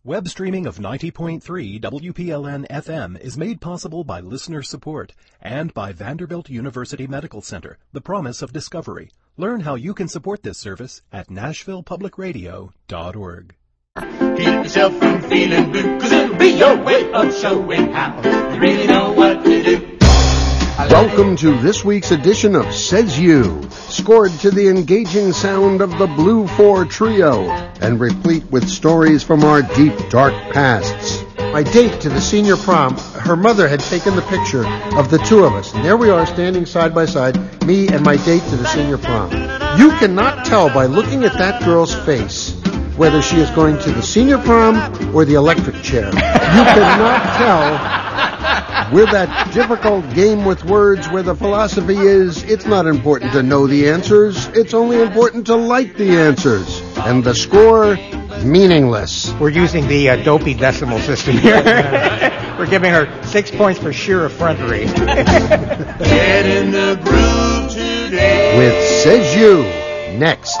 Web streaming of 90.3 WPLN-FM is made possible by listener support and by Vanderbilt University Medical Center, the promise of discovery. Learn how you can support this service at NashvillePublicRadio.org. Keep yourself from feeling blue, 'cause it'll be your way of showing how you really know what to do. Welcome to this week's edition of Says You, scored to the engaging sound of the Blue Four Trio, and replete with stories from our deep, dark pasts. My date to the senior prom, her mother had taken the picture of the two of us, and there we are standing side by side, me and my date to the senior prom. You cannot tell by looking at that girl's face whether she is going to the senior prom or the electric chair. You cannot tell with that difficult game with words where the philosophy is, it's not important to know the answers, it's only important to like the answers. And the score, meaningless. We're using the dopey decimal system here. We're giving her 6 points for sheer effrontery. Get in the groove today. With Says You, next.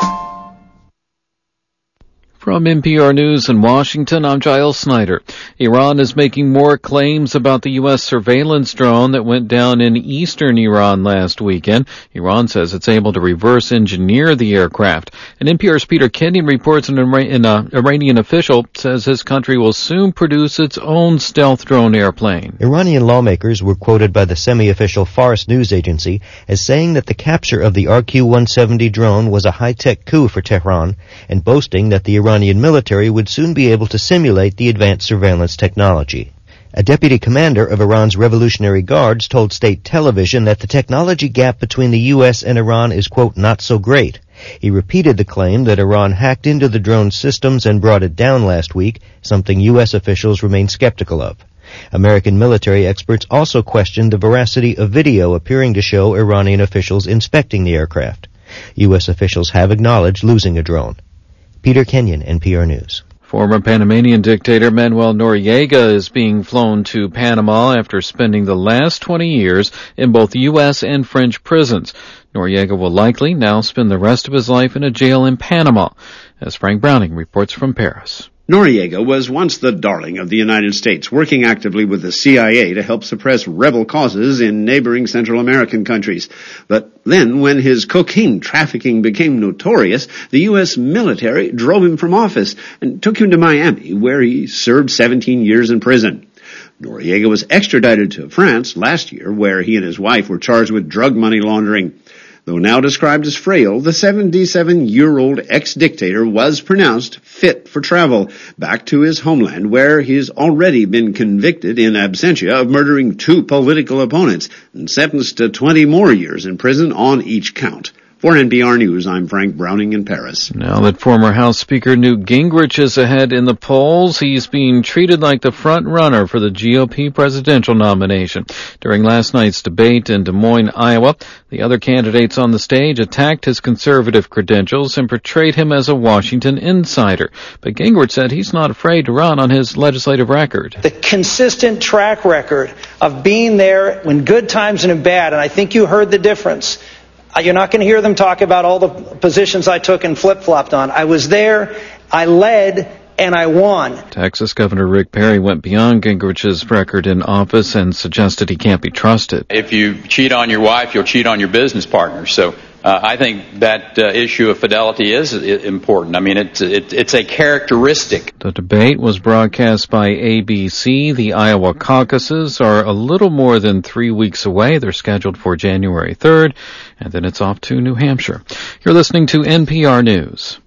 From NPR News in Washington, I'm Giles Snyder. Iran is making more claims about the U.S. surveillance drone that went down in eastern Iran last weekend. Iran says it's able to reverse engineer the aircraft. And NPR's Peter Kenyon reports an Iranian official says his country will soon produce its own stealth drone airplane. Iranian lawmakers were quoted by the semi-official Fars news agency as saying that the capture of the RQ-170 drone was a high-tech coup for Tehran, and boasting that the Iranian military would soon be able to simulate the advanced surveillance technology. A deputy commander of Iran's Revolutionary Guards told state television that the technology gap between the U.S. and Iran is, quote, not so great. He repeated the claim that Iran hacked into the drone systems and brought it down last week, something U.S. officials remain skeptical of. American military experts also questioned the veracity of video appearing to show Iranian officials inspecting the aircraft. U.S. officials have acknowledged losing a drone. Peter Kenyon, NPR News. Former Panamanian dictator Manuel Noriega is being flown to Panama after spending the last 20 years in both U.S. and French prisons. Noriega will likely now spend the rest of his life in a jail in Panama, as Frank Browning reports from Paris. Noriega was once the darling of the United States, working actively with the CIA to help suppress rebel causes in neighboring Central American countries. But then, when his cocaine trafficking became notorious, the U.S. military drove him from office and took him to Miami, where he served 17 years in prison. Noriega was extradited to France last year, where he and his wife were charged with drug money laundering. Though now described as frail, the 77-year-old ex-dictator was pronounced fit for travel back to his homeland, where he's already been convicted in absentia of murdering 2 political opponents and sentenced to 20 more years in prison on each count. For NPR News, I'm Frank Browning in Paris. Now that former House Speaker Newt Gingrich is ahead in the polls, he's being treated like the front runner for the GOP presidential nomination. During last night's debate in Des Moines, Iowa, the other candidates on the stage attacked his conservative credentials and portrayed him as a Washington insider. But Gingrich said he's not afraid to run on his legislative record. The consistent track record of being there when good times and in bad, and I think you heard the difference. You're not going to hear them talk about all the positions I took and flip-flopped on. I was there, I led, and I won. Texas Governor Rick Perry went beyond Gingrich's record in office and suggested he can't be trusted. If you cheat on your wife, you'll cheat on your business partner. So I think that issue of fidelity is important. I mean, it's a characteristic. The debate was broadcast by ABC. The Iowa caucuses are a little more than 3 weeks away. They're scheduled for January 3rd, and then it's off to New Hampshire. You're listening to NPR News.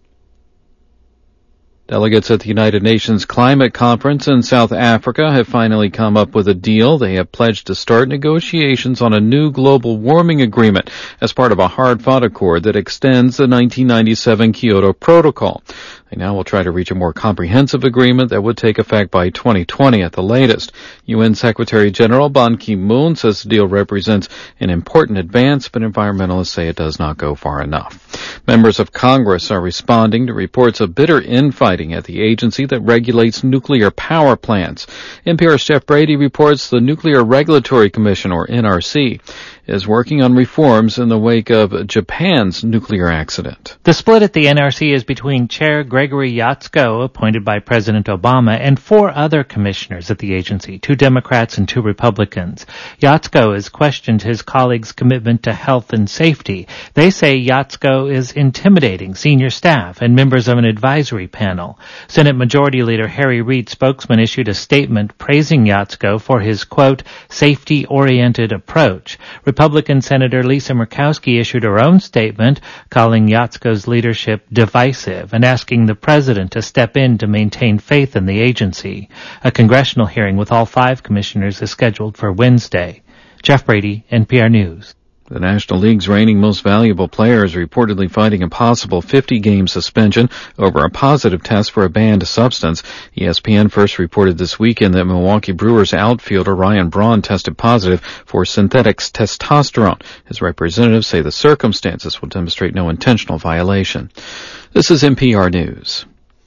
Delegates at the United Nations Climate Conference in South Africa have finally come up with a deal. They have pledged to start negotiations on a new global warming agreement as part of a hard-fought accord that extends the 1997 Kyoto Protocol. They now will try to reach a more comprehensive agreement that would take effect by 2020 at the latest. UN Secretary General Ban Ki-moon says the deal represents an important advance, but environmentalists say it does not go far enough. Members of Congress are responding to reports of bitter infighting at the agency that regulates nuclear power plants. NPR's Jeff Brady reports the Nuclear Regulatory Commission, or NRC, is working on reforms in the wake of Japan's nuclear accident. The split at the NRC is between Chair Greg Gregory Yatzko, appointed by President Obama, and 4 other commissioners at the agency, 2 Democrats and 2 Republicans. Yatzko has questioned his colleagues' commitment to health and safety. They say Yatzko is intimidating senior staff and members of an advisory panel. Senate Majority Leader Harry Reid, spokesman, issued a statement praising Yatzko for his, quote, safety-oriented approach. Republican Senator Lisa Murkowski issued her own statement calling Yatzko's leadership divisive and asking the president to step in to maintain faith in the agency. A congressional hearing with all 5 commissioners is scheduled for Wednesday. Jeff Brady, NPR News. The National League's reigning most valuable player is reportedly fighting a possible 50-game suspension over a positive test for a banned substance. ESPN first reported this weekend that Milwaukee Brewers outfielder Ryan Braun tested positive for synthetic testosterone. His representatives say the circumstances will demonstrate no intentional violation. This is NPR News.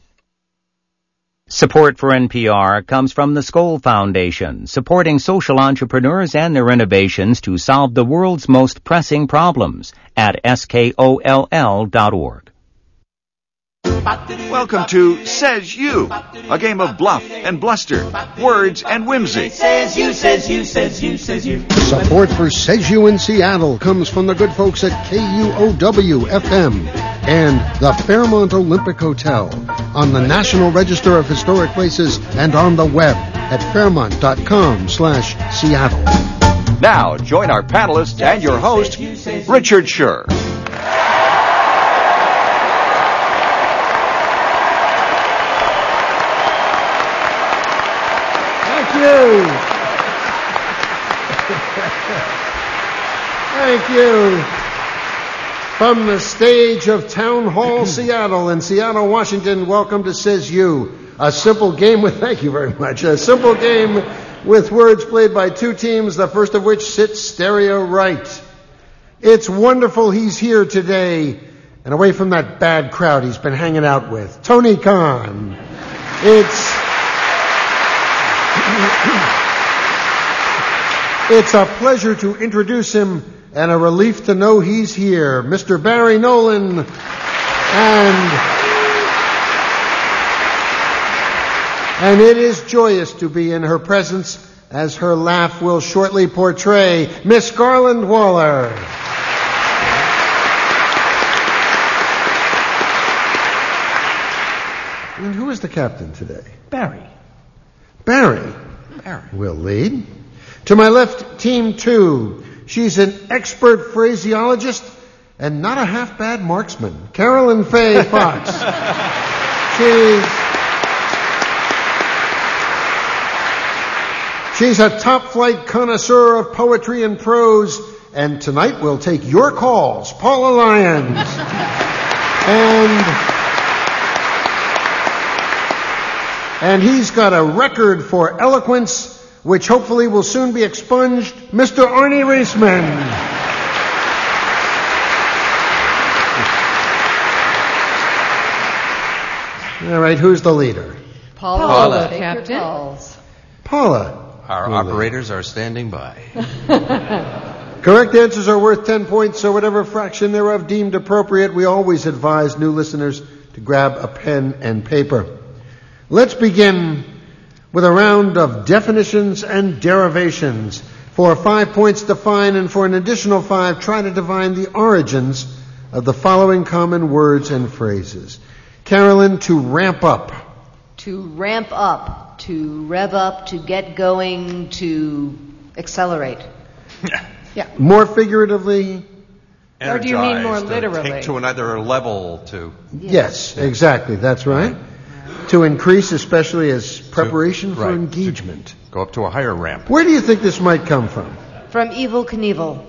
Support for NPR comes from the Skoll Foundation, supporting social entrepreneurs and their innovations to solve the world's most pressing problems at skoll.org. Welcome to Says You, a game of bluff and bluster, words and whimsy. Says you, says you, says you, says you. Support for Says You in Seattle comes from the good folks at KUOW-FM and the Fairmont Olympic Hotel, on the National Register of Historic Places and on the web at fairmont.com/Seattle. Now, join our panelists and your host, Richard Scher. Thank you. From the stage of Town Hall Seattle in Seattle, Washington, welcome to Says You, a simple game with, thank you very much, a simple game with words played by 2 teams, the first of which sits stereo right. It's wonderful he's here today, and away from that bad crowd he's been hanging out with, Tony Khan. It's a pleasure to introduce him and a relief to know he's here, Mr. Barry Nolan. And it is joyous to be in her presence, as her laugh will shortly portray, Miss Garland Waller. And who is the captain today? Barry. Barry will lead. To my left, Team 2. She's an expert phraseologist and not a half-bad marksman, Carolyn Faye Fox. She's a top-flight connoisseur of poetry and prose, and tonight we'll take your calls, Paula Lyons. And he's got a record for eloquence, which hopefully will soon be expunged, Mr. Arnie Reisman. All right, who's the leader? Paula, Captain. Paula. Our operators are standing by. Correct answers are worth 10 points, so whatever fraction thereof deemed appropriate, we always advise new listeners to grab a pen and paper. Let's begin with a round of definitions and derivations. For 5 points, define, and for an additional 5, try to divine the origins of the following common words and phrases. Carolyn, to ramp up. To ramp up, to rev up, to get going, to accelerate. Yeah. More figuratively? Or do you mean more literally? Take to another level to... Yes, exactly, that's right. To increase, especially as preparation for engagement. Go up to a higher ramp. Where do you think this might come from? From Evel Knievel.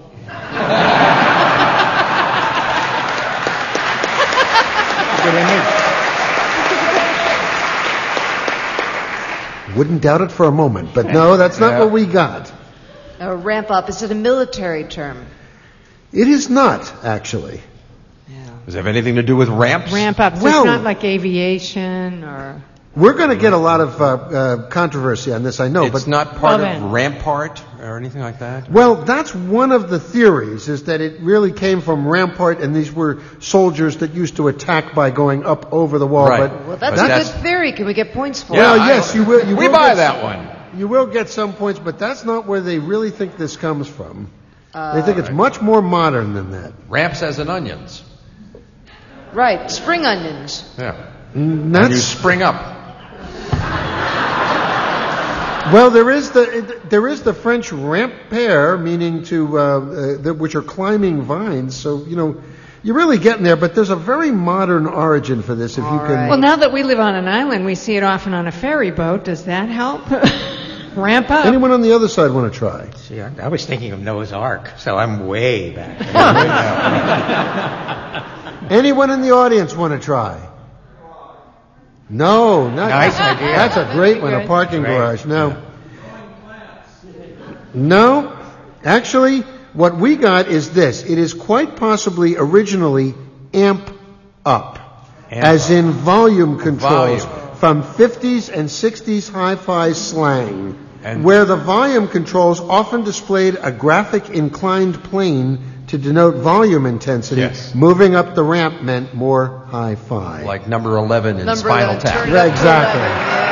Wouldn't doubt it for a moment, but no, that's not what we got. Ramp up, is it a military term? It is not, actually. Does it have anything to do with ramps? Ramp up, so it's not like aviation or... We're going to get a lot of controversy on this, I know. It's but not part of Rampart or anything like that? Well, that's one of the theories, is that it really came from Rampart, and these were soldiers that used to attack by going up over the wall. Right. But Well, that's a good theory. Can we get points for Well, it? yes, you will. We buy that one. You will get some points, but that's not where they really think this comes from. They think it's much more modern than that. Ramps as in onions. Right, spring onions. Yeah. And And you spring up. Well, there is the French rampere, meaning which are climbing vines. So you're really getting there. But there's a very modern origin for this. If you can. Well, now that we live on an island, we see it often on a ferry boat. Does that help? Ramp up. Anyone on the other side want to try? See, I was thinking of Noah's Ark, so I'm way back. Anyone in the audience want to try? No, not Nice idea. That's a great one, a parking garage. No. Actually, what we got is this. It is quite possibly originally amp up, as in volume controls from 50s and 60s hi-fi slang, where the volume controls often displayed a graphic inclined plane to denote volume intensity. Yes. Moving up the ramp meant more hi-fi. Like number 11 in Spinal Tap. Yeah, exactly.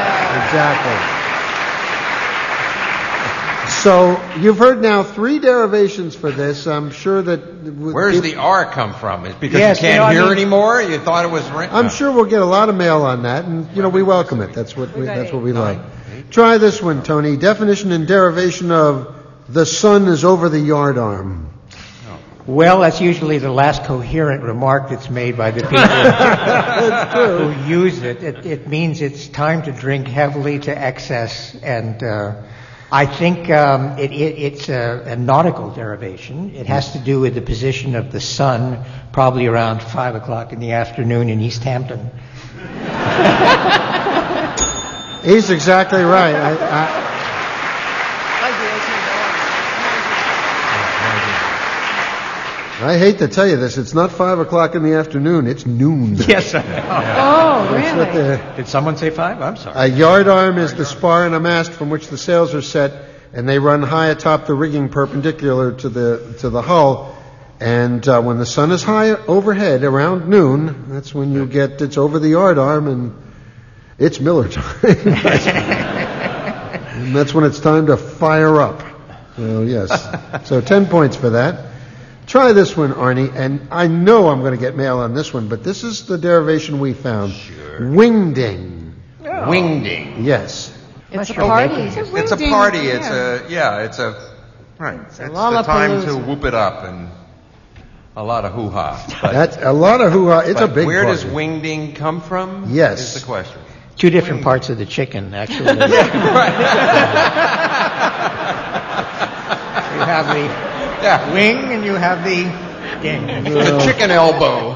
So you've heard now 3 derivations for this. I'm sure that. Where's the R come from? Is it because Yes, you can't hear I mean, anymore? You thought it was. I'm sure we'll get a lot of mail on that, and we welcome it. That's what we like. Try this one, Tony. Definition and derivation of the sun is over the yardarm. Well, that's usually the last coherent remark that's made by the people who use it. It means it's time to drink heavily to excess, and I think it's a nautical derivation. It has to do with the position of the sun, probably around 5 o'clock in the afternoon in East Hampton. He's exactly right. I hate to tell you this. It's not 5 o'clock in the afternoon. It's noon. Yes, I know. Oh, really? Did someone say 5? I'm sorry. A yardarm is the spar and a mast from which the sails are set, and they run high atop the rigging perpendicular to the hull. And when the sun is high overhead around noon, that's when you get it's over the yardarm, and it's Miller time. And that's when it's time to fire up. So yes. So 10 points for that. Try this one, Arnie, and I know I'm going to get mail on this one, but this is the derivation we found. Sure. Wingding. Oh. Wingding. Yes. It's a party. It's a party. It's a right. It's the time to whoop it up and a lot of hoo-ha. That's a lot of hoo-ha. It's a big where party. does wingding come from? Yes. Is the question. 2 different parts of the chicken, actually. You have the wing and you have the ding. The chicken elbow.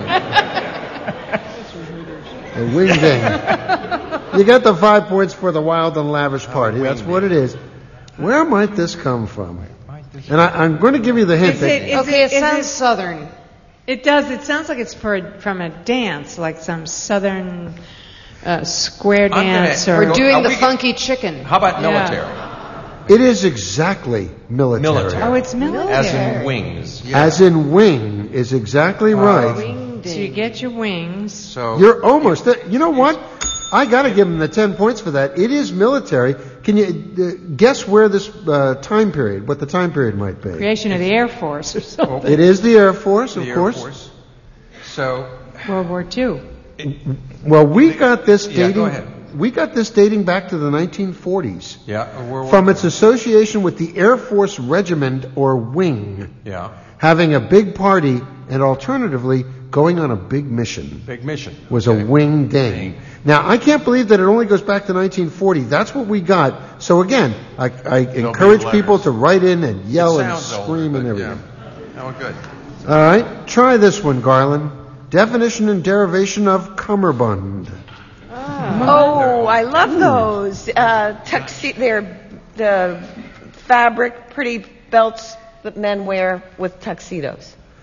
The wingding. You got the 5 points for the wild and lavish party. That's what it is. Where might this come from? And I'm going to give you the hint. It sounds southern. It does. It sounds like it's from a dance, like some southern square dance. We're doing the funky chicken. How about military? It is exactly military. Oh, it's military. As in wings. Yeah. As in wing is exactly right. So you get your wings. So you're almost there. You know what? I got to give him the 10 points for that. It is military. Can you guess where this time period, what the time period might be? Creation of the Air Force or something. It is the Air Force, of course. Air Force. So World War II. Well, we got this dating. Yeah, go ahead. We got this dating back to the 1940s. Yeah, from its association with the Air Force Regiment or Wing. Yeah. Having a big party and alternatively going on a big mission. Big mission. Was a wing ding. Now, I can't believe that it only goes back to 1940. That's what we got. So again, I encourage people to write in and yell and scream and everything. Yeah. Oh, good. All right. Try this one, Garland. Definition and derivation of cummerbund. Oh, I love those. They're the fabric, pretty belts that men wear with tuxedos.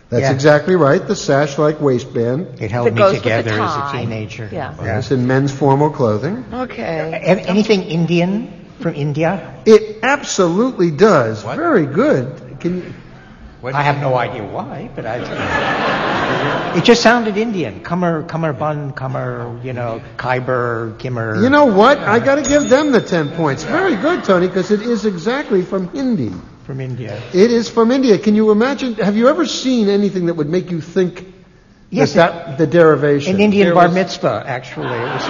That's exactly right. The sash-like waistband. It held me together as a teenager. Yes, in men's formal clothing. Okay. Anything Indian from India? It absolutely does. What? Very good. Can you? I have no idea why, but it just sounded Indian. Kamarband, Khyber, Kimmer. You know what? I got to give them the 10 points. Very good, Tony, because it is exactly from Hindi. From India. It is from India. Can you imagine? Have you ever seen anything that would make you think that the derivation? An Indian bar mitzvah, actually. It was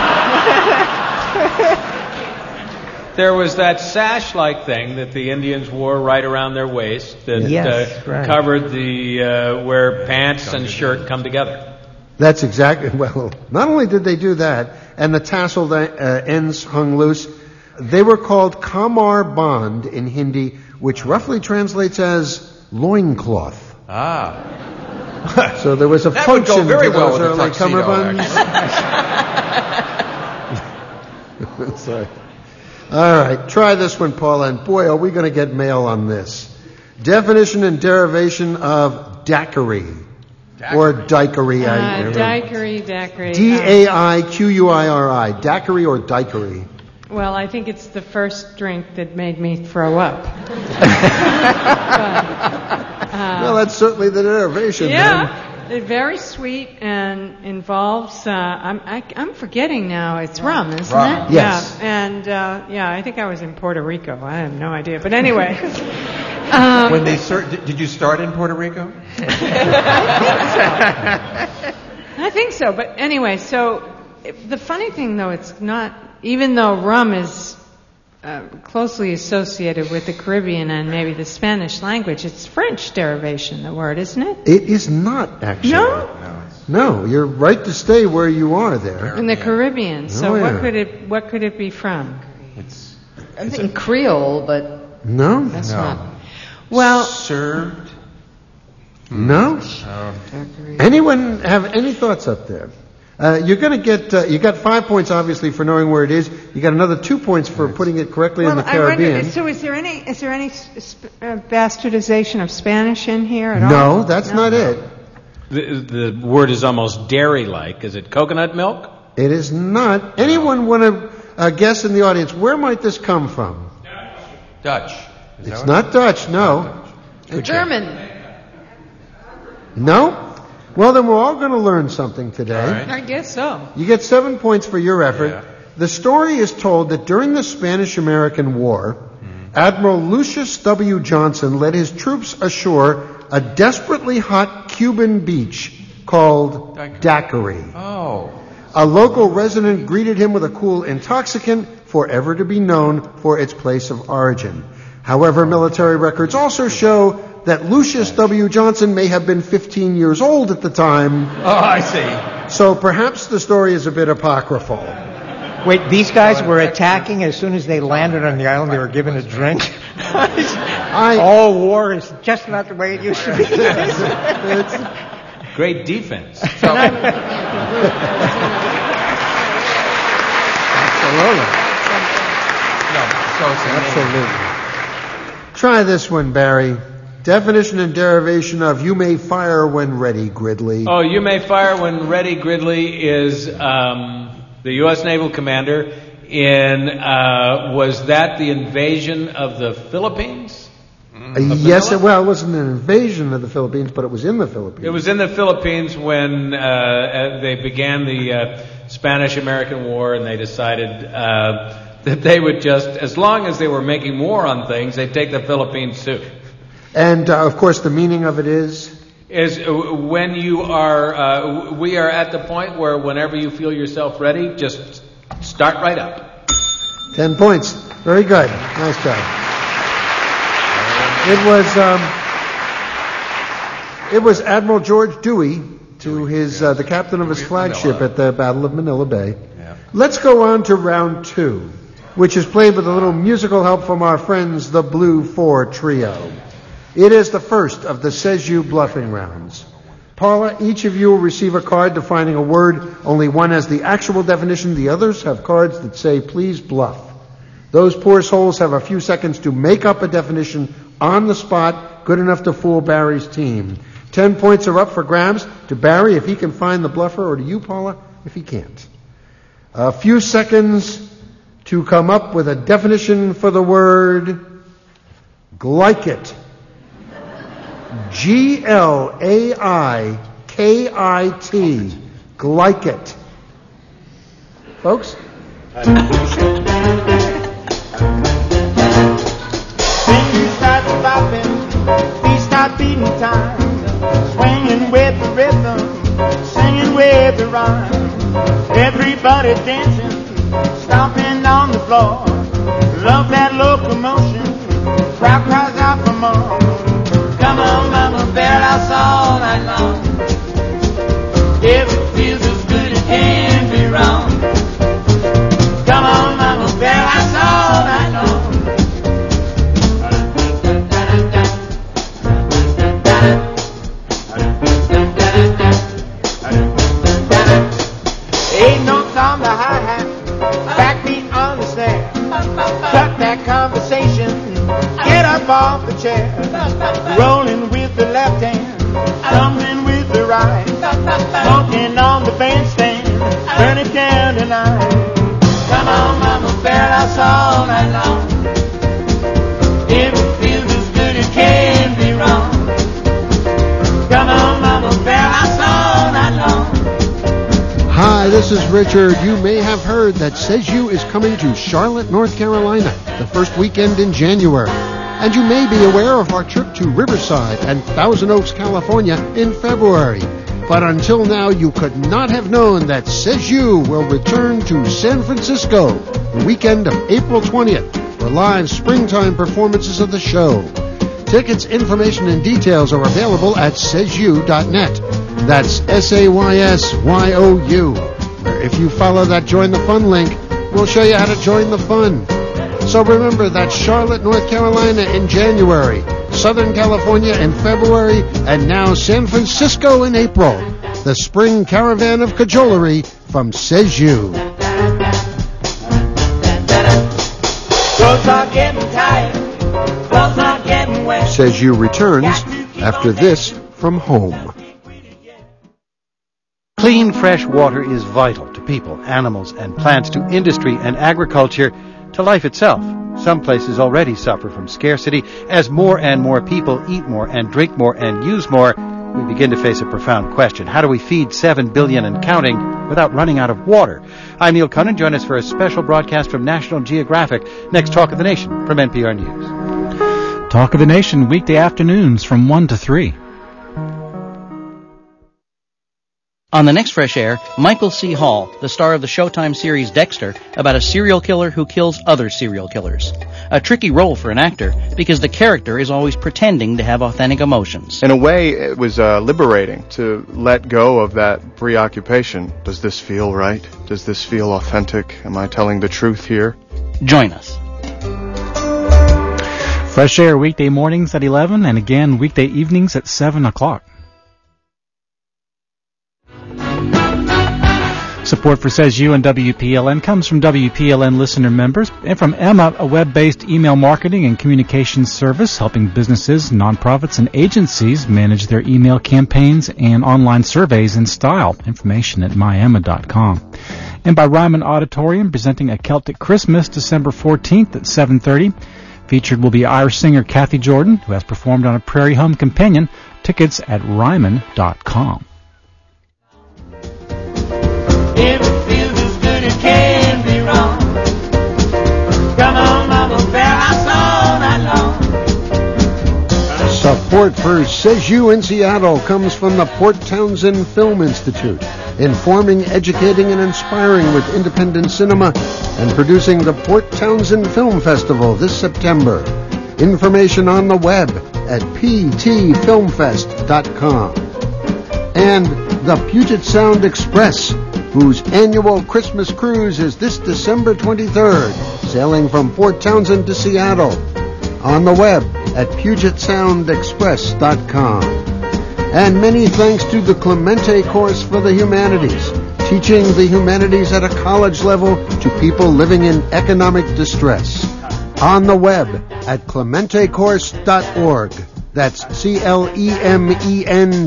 there was that sash-like thing that the Indians wore right around their waist that covered where pants and shirt come together. That's exactly, well, not only did they do that, and the tasseled ends hung loose, they were called kamar band in Hindi, which roughly translates as loincloth. Ah. So there was a that function would go very to well those with early the tuxedo, kamarbunds. Sorry. All right, try this one, Paula, and boy, are we going to get mail on this. Definition and derivation of daiquiri. Or daiquiri. Daiquiri. D-A-I-Q-U-I-R-I. Daiquiri or daiquiri. Well, I think it's the first drink that made me throw up. Well, that's certainly the derivation. Yeah, it's very sweet and involves. I'm forgetting now. It's rum, isn't it? Yes. Yeah, and I think I was in Puerto Rico. I have no idea, but anyway. When they did you start in Puerto Rico? I think so. But anyway, so the funny thing, though, it's not. Even though rum is closely associated with the Caribbean and maybe the Spanish language, it's French derivation, the word, isn't it? It is not, actually. No, you're right to stay where you are there. In the Caribbean. So what could it be from? I'm thinking Creole, but no, that's not. Well, served. No. Anyone have any thoughts up there? You're going to get, you got 5 points obviously for knowing where it is. You got another 2 points for putting it correctly in the Caribbean. I wonder, so is there any bastardization of Spanish in here at all? No, that's not it. The word is almost dairy-like. Is it coconut milk? It is not. Anyone want to guess in the audience, where might this come from? Dutch. It's not Dutch, no. German. No? Well, then we're all going to learn something today. Right. I guess so. You get 7 points for your effort. Yeah. The story is told that during the Spanish-American War, Admiral Lucius W. Johnson led his troops ashore a desperately hot Cuban beach called Daiquiri. Oh. A local resident greeted him with a cool intoxicant, forever to be known for its place of origin. However, military records also show that Lucius W. Johnson may have been 15 years old at the time. Oh, I see. So perhaps the story is a bit apocryphal. Wait, these guys were attacking as soon as they landed on the island. They were given a drink. All war is just not the way it used to be. It's great defense. Absolutely. Try this one, Barry. Definition and derivation of "you may fire when ready," Gridley. Oh, "you may fire when ready," Gridley is the U.S. Naval commander in, was that the invasion of the Philippines? Yes, it wasn't an invasion of the Philippines, but it was in the Philippines. It was in the Philippines when they began the Spanish-American War, and they decided that they would just, as long as they were making war on things, they'd take the Philippines too. And, of course, the meaning of it is when you are, we are at the point where whenever you feel yourself ready, just start right up. 10 points. Very good. Nice job. It was Admiral George Dewey, the captain of his flagship at the Battle of Manila Bay. Yeah. Let's go on to round 2, which is played with a little musical help from our friends, the Blue 4 Trio. It is the first of the Says You bluffing rounds. Paula, each of you will receive a card defining a word. Only one has the actual definition. The others have cards that say, please bluff. Those poor souls have a few seconds to make up a definition on the spot, good enough to fool Barry's team. 10 points are up for grabs to Barry if he can find the bluffer, or to you, Paula, if he can't. A few seconds to come up with a definition for the word glycate. G-L-A-I-K-I-T. Glycate. Folks? Feet start beating time, swinging with the rhythm, singing with the rhyme. Everybody dancing, stomping on the floor. Love that locomotion, crowd cries out for more. Come on, mama, bear us all night long. If it feels as good, it can't be wrong. Come on, mama, bear us all night long. Ain't no on the hi-hat, backbeat on the snare. Cut that conversation, get up off the chair. Rolling with the left hand, tumbling with the right. Smoking on the bandstand, burn it down tonight. Come on, mama, bear us all night long. If it feels as good, it can't be wrong. Come on, mama, bear us all night long. Hi, this is Richard. You may have heard that Says You is coming to Charlotte, North Carolina, the first weekend in January. And you may be aware of our trip to Riverside and Thousand Oaks, California in February. But until now, you could not have known that Says You will return to San Francisco the weekend of April 20th for live springtime performances of the show. Tickets, information, and details are available at saysyou.net. That's SAYSYOU. If you follow that Join the Fun link, we'll show you how to join the fun. So remember, that's Charlotte, North Carolina in January, Southern California in February, and now San Francisco in April. The spring caravan of cajolery from Says You. Clothes are getting tight, clothes are getting wet. Says You returns after this from home. Clean, fresh water is vital to people, animals, and plants, to industry and agriculture, to life itself. Some places already suffer from scarcity. As more and more people eat more and drink more and use more, we begin to face a profound question. How do we feed 7 billion and counting without running out of water? I'm Neil Cunnin. Join us for a special broadcast from National Geographic. Next, Talk of the Nation from NPR News. Talk of the Nation, weekday afternoons from 1 to 3. On the next Fresh Air, Michael C. Hall, the star of the Showtime series Dexter, about a serial killer who kills other serial killers. A tricky role for an actor, because the character is always pretending to have authentic emotions. In a way, it was liberating to let go of that preoccupation. Does this feel right? Does this feel authentic? Am I telling the truth here? Join us. Fresh Air weekday mornings at 11 and again weekday evenings at 7 o'clock. Support for Says You and WPLN comes from WPLN listener members and from Emma, a web-based email marketing and communications service helping businesses, nonprofits, and agencies manage their email campaigns and online surveys in style. Information at myemma.com. And by Ryman Auditorium, presenting A Celtic Christmas December 14th at 7:30. Featured will be Irish singer Kathy Jordan, who has performed on A Prairie Home Companion. Tickets at ryman.com. If it feels as good, it can't be wrong. Come on, mama, bear us all night long. Support for Says You in Seattle comes from the Port Townsend Film Institute, informing, educating, and inspiring with independent cinema, and producing the Port Townsend Film Festival this September. Information on the web at ptfilmfest.com. And the Puget Sound Express, whose annual Christmas cruise is this December 23rd, sailing from Port Townsend to Seattle. On the web at PugetSoundExpress.com. And many thanks to the Clemente Course for the Humanities, teaching the humanities at a college level to people living in economic distress. On the web at ClementeCourse.org. That's CLEMENTE.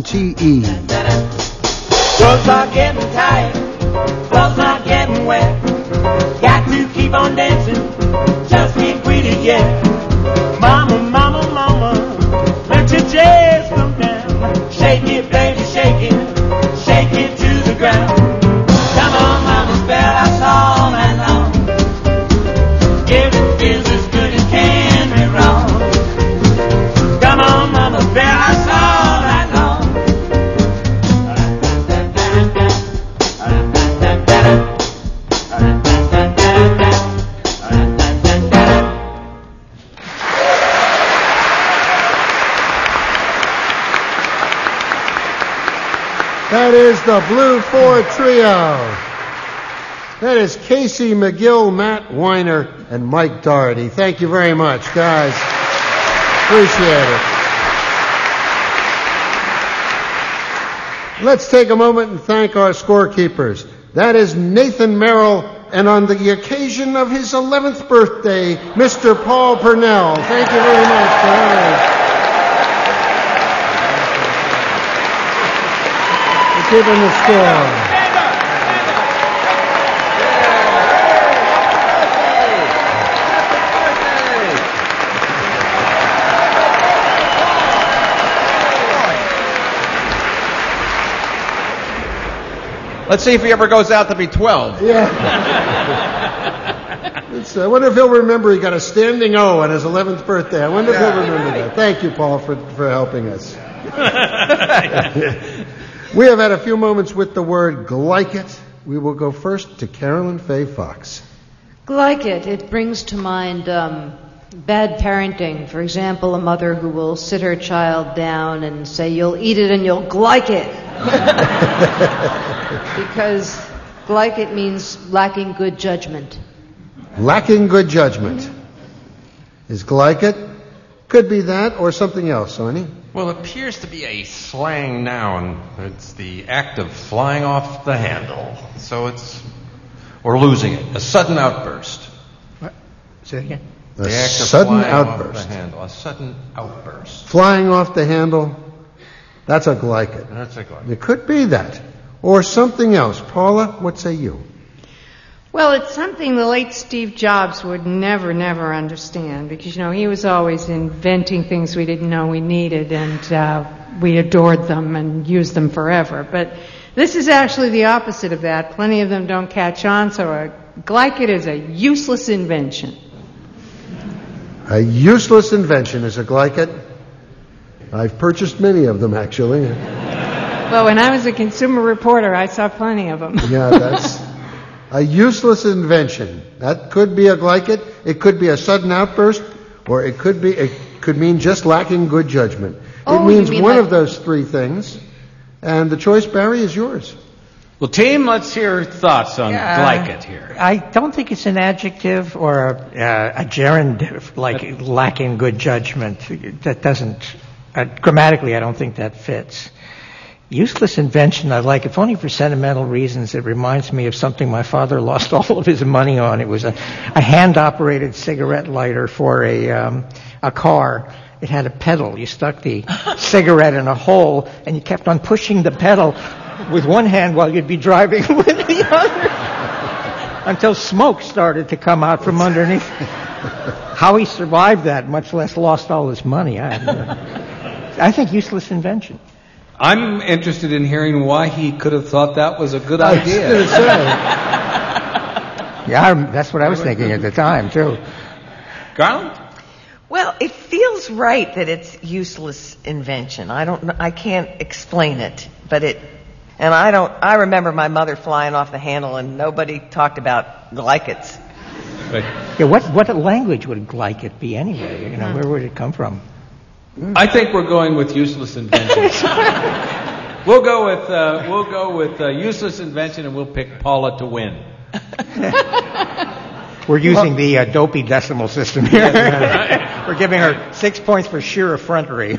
Clothes are getting tight, clothes are getting wet. Got to keep on dancing, just ain't quit it yet. Mama, mama, mama, let your jazz come down. Shake it, baby, shake it to the ground. Come on, mama, spell us all night long. Everything feels as good as can be wrong. Come on, mama, spell us all night long. That is the Blue Four Trio. That is Casey McGill, Matt Weiner, and Mike Doherty. Thank you very much, guys. Appreciate it. Let's take a moment and thank our scorekeepers. That is Nathan Merrill, and on the occasion of his 11th birthday, Mr. Paul Purnell. Thank you very much, guys. Keeping the score. Let's see if he ever goes out to be 12. Yeah. I wonder if he'll remember he got a standing O on his 11th birthday. I wonder if he'll remember that. Thank you, Paul, for helping us. We have had a few moments with the word glycate. We will go first to Carolyn Faye Fox. Glycate, it brings to mind bad parenting. For example, a mother who will sit her child down and say, "You'll eat it and you'll glyke it." Because glycate means lacking good judgment. Lacking good judgment. Is glycate? Could be that or something else, Sonny. Well, it appears to be a slang noun. It's the act of flying off the handle. So it's, or losing it, a sudden outburst. What? Say it again. A sudden outburst. Off the handle. A sudden outburst. Flying off the handle. That's a glycate. That's a glycate. It could be that. Or something else. Paula, what say you? Well, it's something the late Steve Jobs would never understand because, he was always inventing things we didn't know we needed, and we adored them and used them forever. But this is actually the opposite of that. Plenty of them don't catch on, so a glycate is a useless invention. A useless invention is a glycate? I've purchased many of them, actually. Well, when I was a consumer reporter, I saw plenty of them. Yeah, that's... A useless invention. That could be a glycate. It could be a sudden outburst, or it could mean just lacking good judgment. It means one of those three things. And the choice, Barry, is yours. Well, team, let's hear thoughts on glycate here. I don't think it's an adjective or a gerund like lacking good judgment. That doesn't grammatically. I don't think that fits. Useless invention I like, if only for sentimental reasons. It reminds me of something my father lost all of his money on. It was a hand-operated cigarette lighter for a car. It had a pedal. You stuck the cigarette in a hole, and you kept on pushing the pedal with one hand while you'd be driving with the other until smoke started to come out from underneath. How he survived that, much less lost all his money, I think useless invention. I'm interested in hearing why he could have thought that was a good idea. Yeah, that's what I was thinking at the time, too. Garland? Well, it feels right that it's useless invention. I can't explain it, but I remember my mother flying off the handle and nobody talked about glycates. Yeah, what language would glycate be anyway? Where would it come from? I think we're going with useless invention. We'll go with useless invention, and we'll pick Paula to win. We're using the dopey decimal system here. We're giving her 6 points for sheer effrontery.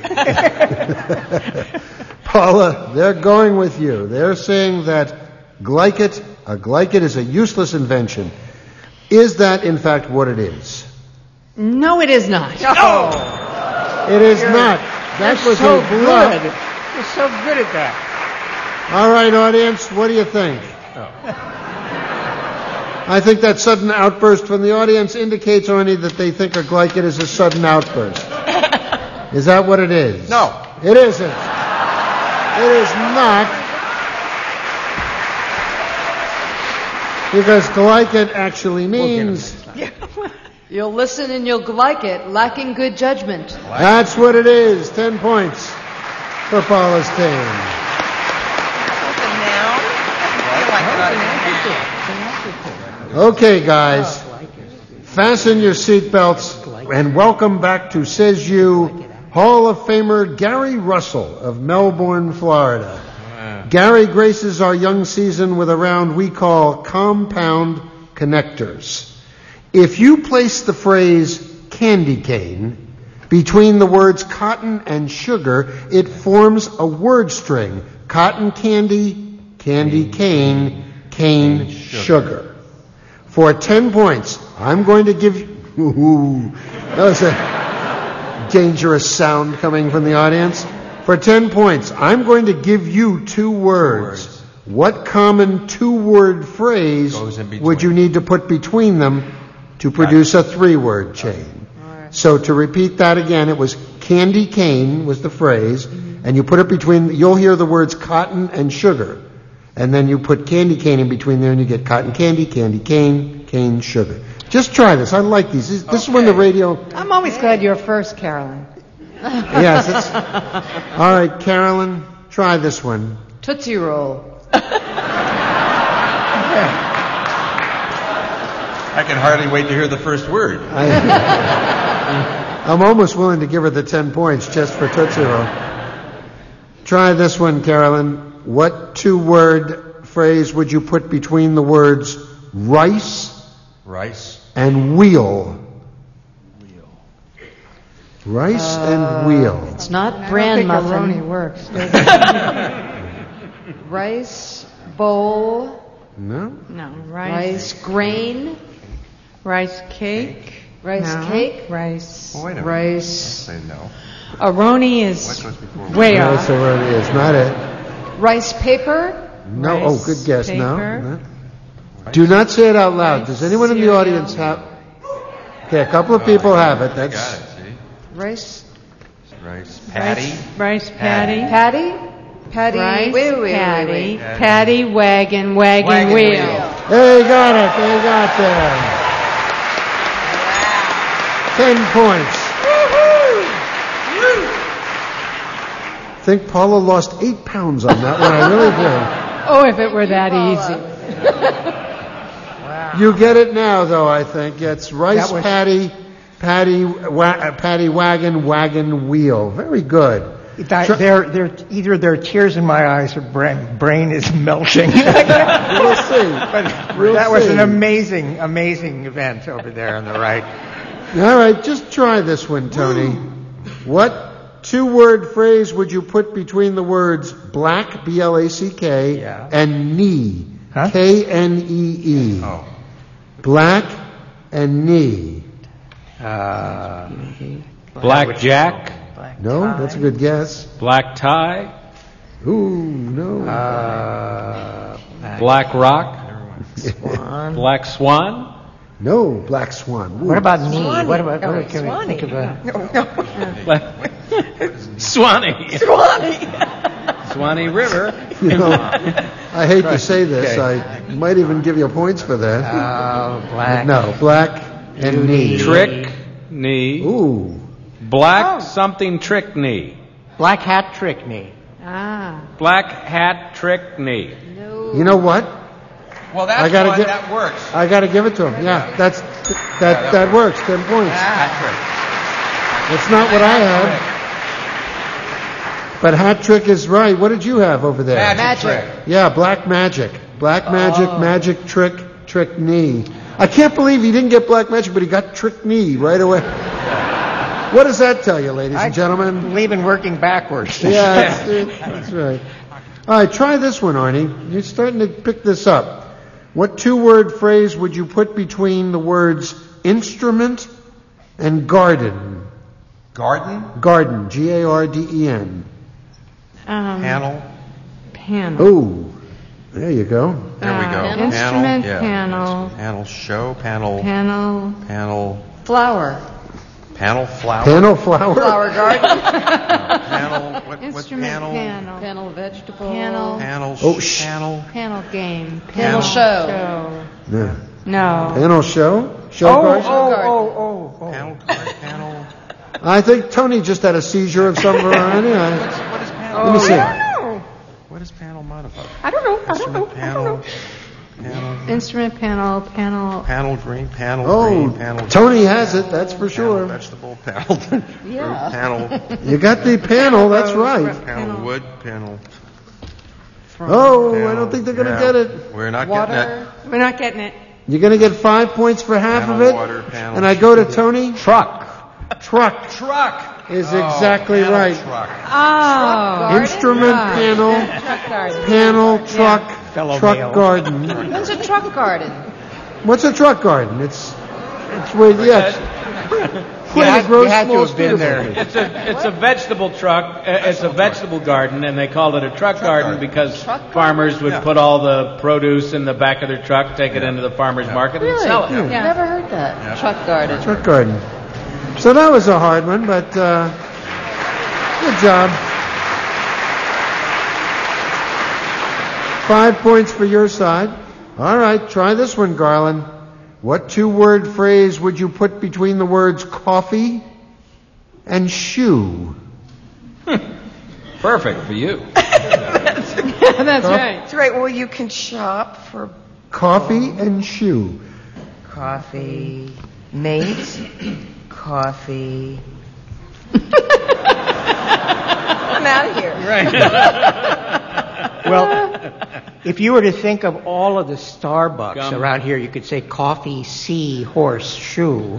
Paula, they're going with you. They're saying that a glycate is a useless invention. Is that, in fact, what it is? No, it is not. Oh! It is not. That You're was so a bluff. good. You're so good at that. All right, audience, what do you think? I think that sudden outburst from the audience indicates, Arnie, that they think a glycid is a sudden outburst. Is that what it is? No. It isn't. It is not. Because glycid actually means... You'll listen and you'll like it, lacking good judgment. That's what it is. 10 points for Paula's team. Okay, guys. Fasten your seatbelts and welcome back to Says You, Hall of Famer Gary Russell of Melbourne, Florida. Gary graces our young season with a round we call compound connectors. If you place the phrase candy cane between the words cotton and sugar, it forms a word string. Cotton candy, candy cane, cane sugar. For 10 points, I'm going to give you... Ooh, that was a dangerous sound coming from the audience. For 10 points, I'm going to give you 2 words. What common 2-word phrase would you need to put between them to produce a 3-word chain? So to repeat that again, it was candy cane was the phrase, and you put it between, you'll hear the words cotton and sugar. And then you put candy cane in between there and you get cotton candy, candy cane, cane sugar. Just try this. I like these. This is when the radio... I'm always glad you're first, Carolyn. Yes. All right, Carolyn, try this one. Tootsie Roll. I can hardly wait to hear the first word. I'm almost willing to give her the 10 points just for Tootsie Roll. Try this one, Carolyn. What 2-word phrase would you put between the words rice and wheel? Rice and wheel. It's not I bran don't think muffin. Aroni works. Rice bowl. No. No, Rice grain. Rice cake. Rice No. cake. Rice. Oh, wait a minute. Rice. Say no. Aroni is What goes before way No, off. so it is not it. Rice paper. No. Rice Oh, good guess. paper. No. Do not say it out loud. Rice Does anyone in the cereal. audience have? Okay, a couple of people have it. Got That's it, see? Rice. Rice patty. Rice patty. Patty. Patty. Rice wait. patty. Patty wagon wheel. They got it. They got there. 10 points. I think Paula lost 8 pounds on that one. I really do. Oh, if it were that easy. You get it now, though, I think. It's rice That was- patty wagon, wagon wheel. Very good. They're either there are tears in my eyes or brain is melting. We'll see. That was an amazing event over there on the right. All right, just try this one, Tony. What 2-word phrase would you put between the words black, B-L-A-C-K, and knee, K-N-E-E? Oh. Black and knee. Black Jack. No, that's a good guess. Black tie. Ooh, no. Black rock. Swan. Black swan. No, black swan. Ooh. What about knee? Swanee. What about No, can we Swanee. think of a Swanee. Swanee River. You know, I hate to say this. I might even give you points for that. black. No, black and knee. Trick knee. Ooh. Black something trick knee. Black hat trick knee. Black hat trick knee. You know what? Well, that's I gotta one get- that works. I got to give it to him. Yeah, that works. 10 points. It's not what I have. But hat trick is right. What did you have over there? Magic trick. Yeah, black magic. Black magic, magic trick, trick knee. I can't believe he didn't get black magic, but he got trick knee right away. What does that tell you, ladies and gentlemen? Believe in working backwards. Yeah, that's right. All right, try this one, Arnie. You're starting to pick this up. What 2-word phrase would you put between the words instrument and garden? Garden, Garden. Panel. Ooh, there you go. There we go. Instrument, Panel. Yeah. panel. Panel show. Panel. Panel. Flower. Panel flower. Panel flower. Flower garden. Panel. What Instrument, panel? Panel vegetable. Panel. Panel. Panel. Panel game. Panel show. No. No. Panel show. Show card. Oh. Panel card. Panel. I think Tony just had a seizure of some variety. What is panel? Let me see. What is panel modified? I don't know. Panel. Instrument, panel. Panel green. Panel Oh, green. Panel. Tony has it. That's for sure. Vegetable. Panel. Yeah. Panel. You got the panel. That's right. Panel wood. Panel. Oh, I don't think they're going to get it. We're not getting it. We're not getting it. You're going to get 5 points for half Panel of it. water, panel And I go to Tony. Truck Truck. is exactly panel right. Truck. Oh. Instrument, panel, truck, garden. What's a truck garden? What's a truck garden? It's where, yes. Where you grow small students. It's a vegetable truck. It's a vegetable garden, and they called it a truck garden because farmers would put all the produce in the back of their truck, take it into the farmer's market, and sell it. Yeah. Never heard that. Yeah. Truck garden. Truck garden. So that was a hard one, but good job. 5 points for your side. All right, try this one, Garland. What 2-word phrase would you put between the words coffee and shoe? Perfect for you. That's right. That's right. Well, you can shop for Coffee and shoe. coffee, mate, coffee. I'm out of here. Well, if you were to think of all of the Starbucks Gum. around here, you could say coffee, sea, horse, shoe.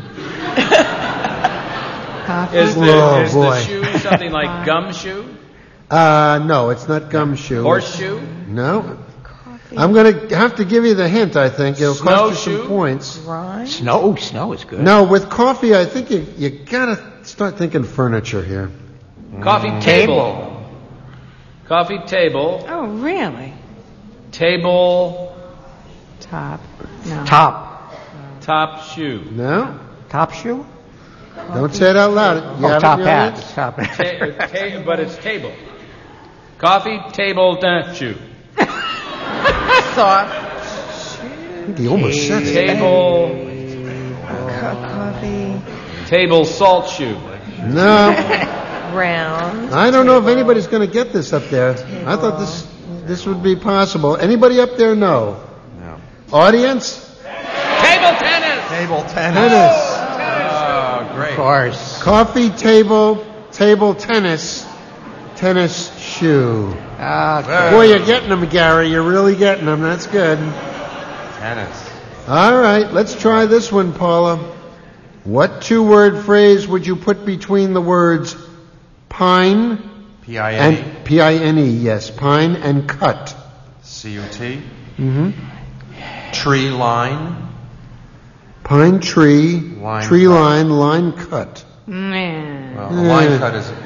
Is Oh, the boy. shoe something like gumshoe? No, it's not gumshoe. Horseshoe? No. I'm going to have to give you the hint, I think. It'll cost you some points. Snow is good. No, with coffee, I think you got to start thinking furniture here. Coffee table. Coffee table. Oh, really? Table. Top. No. Top shoe. No? Top shoe? Don't say it out loud. You have it top in your hat. head? Top hat. But it's table. Coffee table shoe. Soft. He almost said it. Table. Coffee. Table salt shoe. No. Round. I don't know if anybody's going to get this up there. I thought this would be possible. Anybody up there? No. Audience? Table tennis. Table tennis. Tennis. Oh, great. Of course. Coffee table tennis shoe. Boy, you're getting them, Gary. You're really getting them. That's good. Tennis. All right, let's try this one, Paula. What 2-word phrase would you put between the words pine P-I-N-E. and P-I-N-E, yes, pine and cut? C-U-T. Mm-hmm. Tree line. Pine tree, Line tree cut. line cut. Man. Well, a line cut is,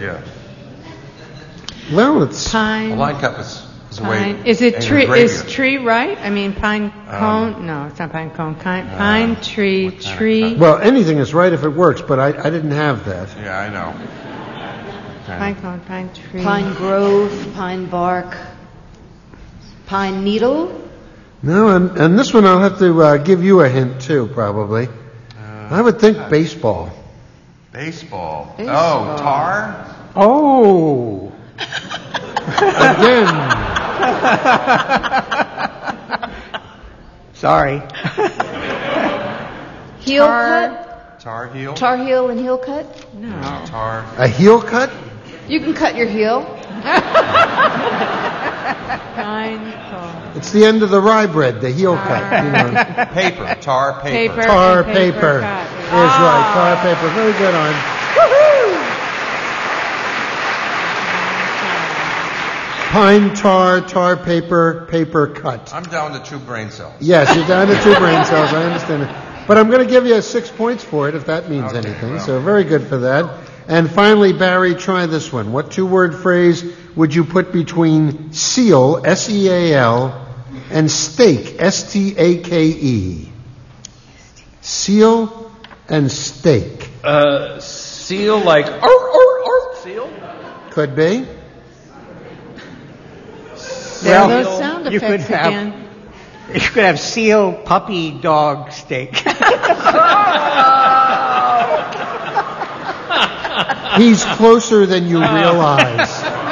Well, it's A Pine. line cut is a way. Pine. Is it in tree? graveyard. Is tree right? I mean, pine cone? No, it's not pine cone. Pine tree. Tree. well, anything is right if it works, but I didn't have that. Yeah, I know. Pine cone. Pine tree. Pine grove, pine bark, pine needle. No, and this one I'll have to give you a hint too, probably. I would think baseball. Baseball. Baseball. Oh, tar. Oh. Again. Sorry. Heel cut. Tar heel. Tar heel and heel cut. No. Tar. A heel cut? You can cut your heel. Pine cone. It's the end of the rye bread, the heel cut. You know. Paper. Tar paper. Tar and paper. cut. Is right. Tar paper. Very good on. Pine tar paper, paper cut. I'm down to 2 brain cells. Yes, you're down to 2 brain cells. I understand it. But I'm going to give you 6 points for it if that means anything. well. So very good for that. And finally, Barry, try this one. What two-word phrase would you put between seal, S-E-A-L, and stake, S-T-A-K-E? Seal and stake. Seal like seal? Could be. There are those sound effects you could have, again. You could have seal, puppy, dog, steak. He's closer than you realize.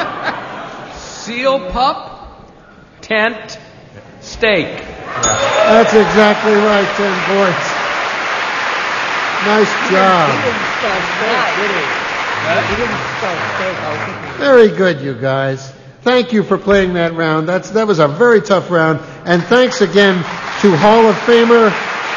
Seal pup, tent, steak. That's exactly right, 10 points. Nice job. Very good, you guys. Thank you for playing that round. That was a very tough round. And thanks again to Hall of Famer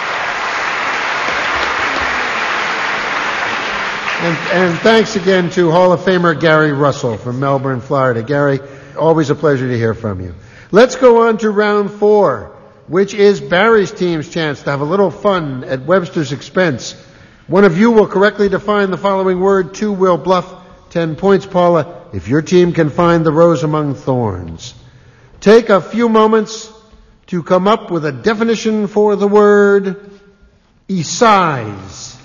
and thanks again to Hall of Famer Gary Russell from Melbourne, Florida. Gary, always a pleasure to hear from you. Let's go on to round 4, which is Barry's team's chance to have a little fun at Webster's expense. One of you will correctly define the following word. 2 will bluff. 10 points, Paula, if your team can find the rose among thorns. Take a few moments to come up with a definition for the word E-size.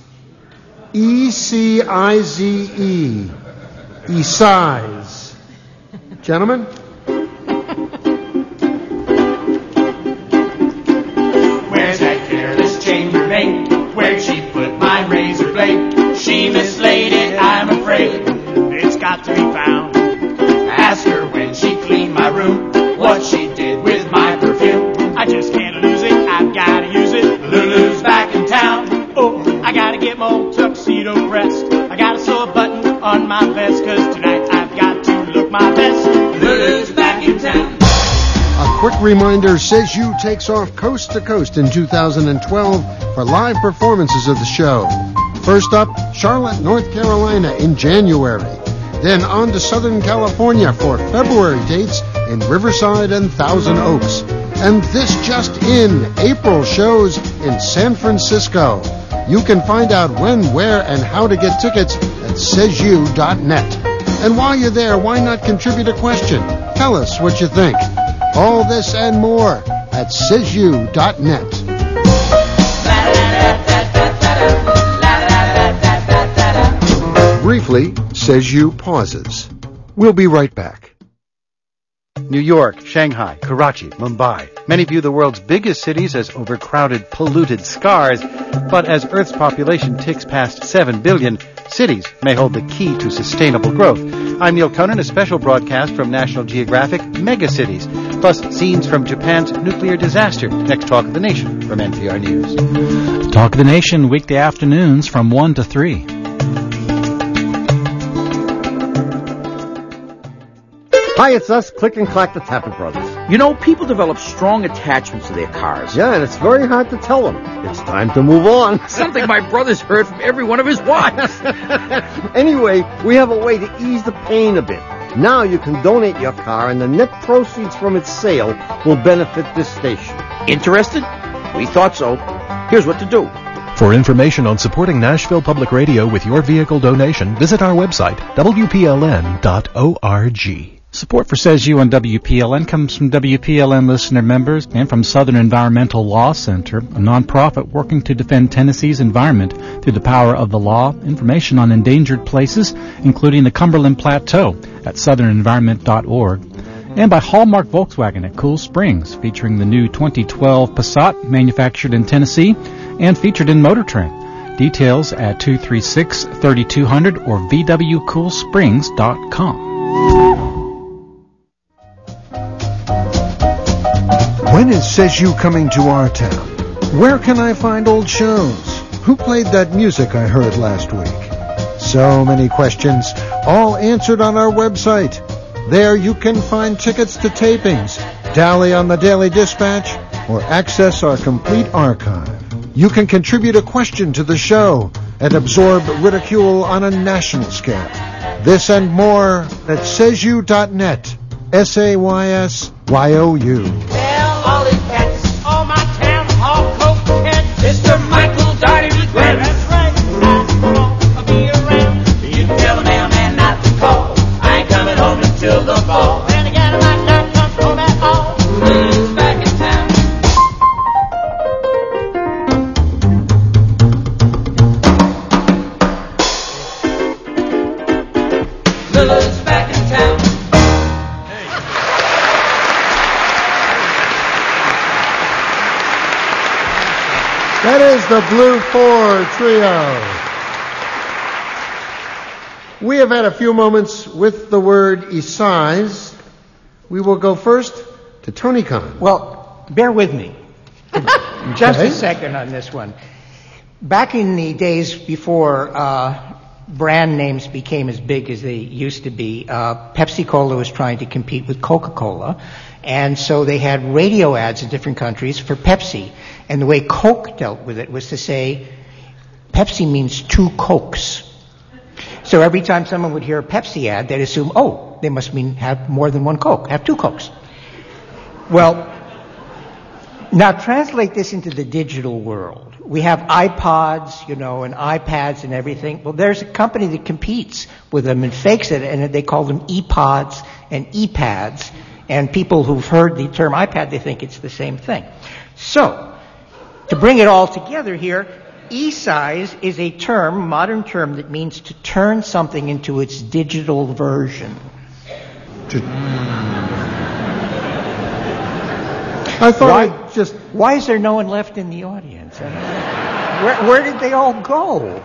E-C-I-Z-E. E-size. Gentlemen? Where's that careless chambermaid? Where'd she put my razor blade? She mislaid it, I'm afraid. It's got to be found. Ask her when she cleaned my room what she did with my perfume. I just can't lose it, I've got to use it. Lulu's back in town. Oh, I got to get my old tuxedo pressed. I got to sew a button on my vest, 'cause tonight I've got to look my best. Lulu's back in town. A quick reminder, Says You takes off coast to coast in 2012 for live performances of the show. First up, Charlotte, North Carolina in January. Then on to Southern California for February dates in Riverside and Thousand Oaks. And this just in, April shows in San Francisco. You can find out when, where, and how to get tickets at SaysYou.net. And while you're there, why not contribute a question? Tell us what you think. All this and more at SaysYou.net. Briefly, Says You pauses. We'll be right back. New York, Shanghai, Karachi, Mumbai. Many view the world's biggest cities as overcrowded, polluted scars. But as Earth's population ticks past 7 billion, cities may hold the key to sustainable growth. I'm Neil Conan, a special broadcast from National Geographic, Megacities, plus scenes from Japan's nuclear disaster. Next Talk of the Nation from NPR News. Talk of the Nation, weekday afternoons from 1 to 3. Hi, it's us, Click and Clack, the Tappet Brothers. You know, people develop strong attachments to their cars. Yeah, and it's very hard to tell them. It's time to move on. Something my brother's heard from every one of his wives. Anyway, we have a way to ease the pain a bit. Now you can donate your car, and the net proceeds from its sale will benefit this station. Interested? We thought so. Here's what to do. For information on supporting Nashville Public Radio with your vehicle donation, visit our website, WPLN.org. Support for Says You on WPLN comes from WPLN listener members and from Southern Environmental Law Center, a nonprofit working to defend Tennessee's environment through the power of the law. Information on endangered places, including the Cumberland Plateau, at southernenvironment.org. And by Hallmark Volkswagen at Cool Springs, featuring the new 2012 Passat, manufactured in Tennessee and featured in Motor Trend. Details at 236-3200 or vwcoolsprings.com. When is Says You coming to our town? Where can I find old shows? Who played that music I heard last week? So many questions, all answered on our website. There you can find tickets to tapings, dally on the Daily Dispatch, or access our complete archive. You can contribute a question to the show and absorb ridicule on a national scale. This and more at SaysYou.net. SaysYou. All his cats, all my town hall coquette, Mr. Michael Darty McGrath. That's right, I'll be around. You tell is the Blue Four Trio. We have had a few moments with the word "esize." We will go first to Tony Khan. Well, bear with me. Just a second on this one. Back in the days before brand names became as big as they used to be, Pepsi-Cola was trying to compete with Coca-Cola, and so they had radio ads in different countries for Pepsi. And the way Coke dealt with it was to say, Pepsi means 2 Cokes. So every time someone would hear a Pepsi ad, they'd assume, oh, they must mean have more than 1 Coke, have 2 Cokes. Well, now translate this into the digital world. We have iPods, and iPads and everything. Well, there's a company that competes with them and fakes it, and they call them ePods and ePads. And people who've heard the term iPad, they think it's the same thing. So, to bring it all together here, esize is a modern term that means to turn something into its digital version. I thought Why is there no one left in the audience? Where did they all go?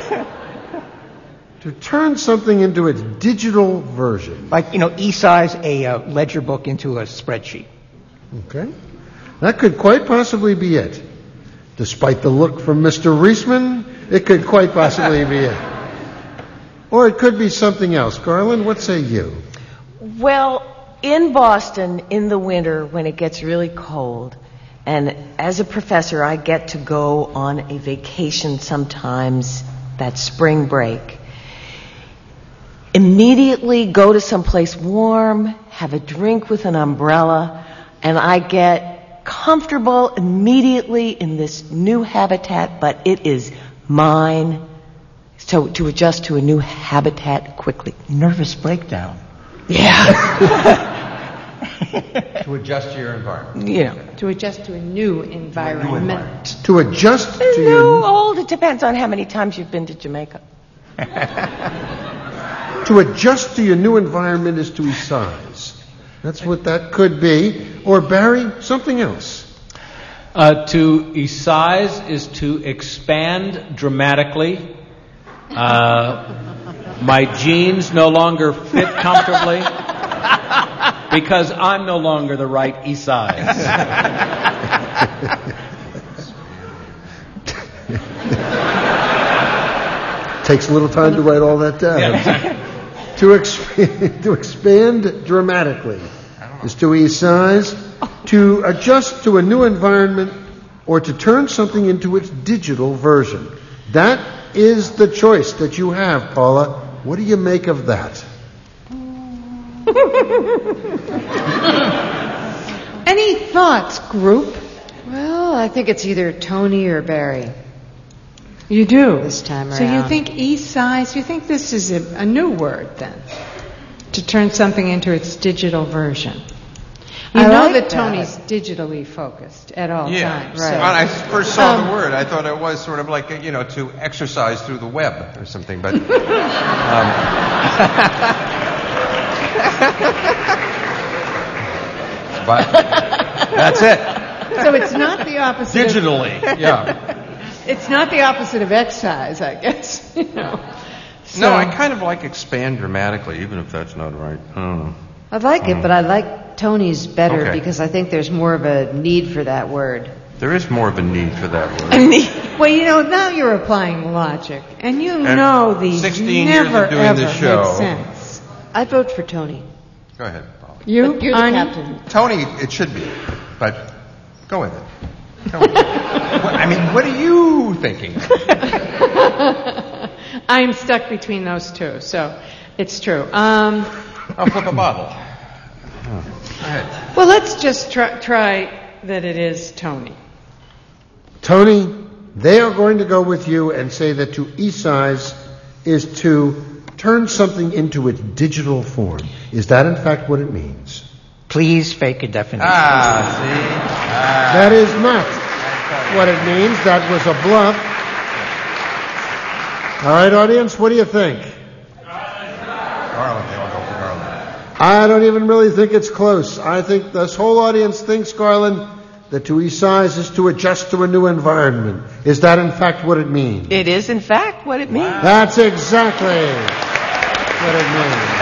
To turn something into its digital version. Like, esize a ledger book into a spreadsheet. Okay. That could quite possibly be it. Despite the look from Mr. Reisman, it could quite possibly be it. Or it could be something else. Garland, what say you? Well, in Boston, in the winter, when it gets really cold, and as a professor, I get to go on a vacation sometimes, that spring break. Immediately go to someplace warm, have a drink with an umbrella, and I get comfortable immediately in this new habitat, but it is mine. So to adjust to a new habitat quickly. Nervous breakdown. Yeah. To adjust to your environment. Yeah. To adjust to a new environment. To adjust to New, old, it depends on how many times you've been to Jamaica. To adjust to your new environment is to esize. That's what that could be. Or Barry, something else. To esize is to expand dramatically. My jeans no longer fit comfortably because I'm no longer the right esize. Takes a little time to write all that down. Yeah. To expand dramatically is to esize, to adjust to a new environment, or to turn something into its digital version. That is the choice that you have, Paula. What do you make of that? Any thoughts, group? Well, I think it's either Tony or Barry. You do? This time around. So you think esize, you think this is a new word then? To turn something into its digital version. You know that Tony's digitally focused at all times. Right. When I first saw the word, I thought it was sort of like, to exercise through the web or something, but... but that's it. So it's not the opposite digitally, yeah. It's not the opposite of excise, I guess. So, no, I kind of like expand dramatically, even if that's not right. I don't know. I like it, but I like Tony's better because I think there's more of a need for that word. There is more of a need for that word. Well, now you're applying logic, and know these 16 never years of doing ever this show. make sense. I vote for Tony. Go ahead, Paul. You're the captain. Tony, it should be, but go with it. What are you thinking? I'm stuck between those two, so it's true. I'll flip a bottle. Go ahead. Well, let's just try that it is Tony. Tony, they are going to go with you and say that to esize is to turn something into its digital form. Is that in fact what it means? Please fake a definition. That is not what it means. That was a bluff. All right, audience, what do you think? Garland. I don't even really think it's close. I think this whole audience thinks, Garland, that to ease size is to adjust to a new environment. Is that in fact what it means? It is, in fact, what it means. That's exactly what it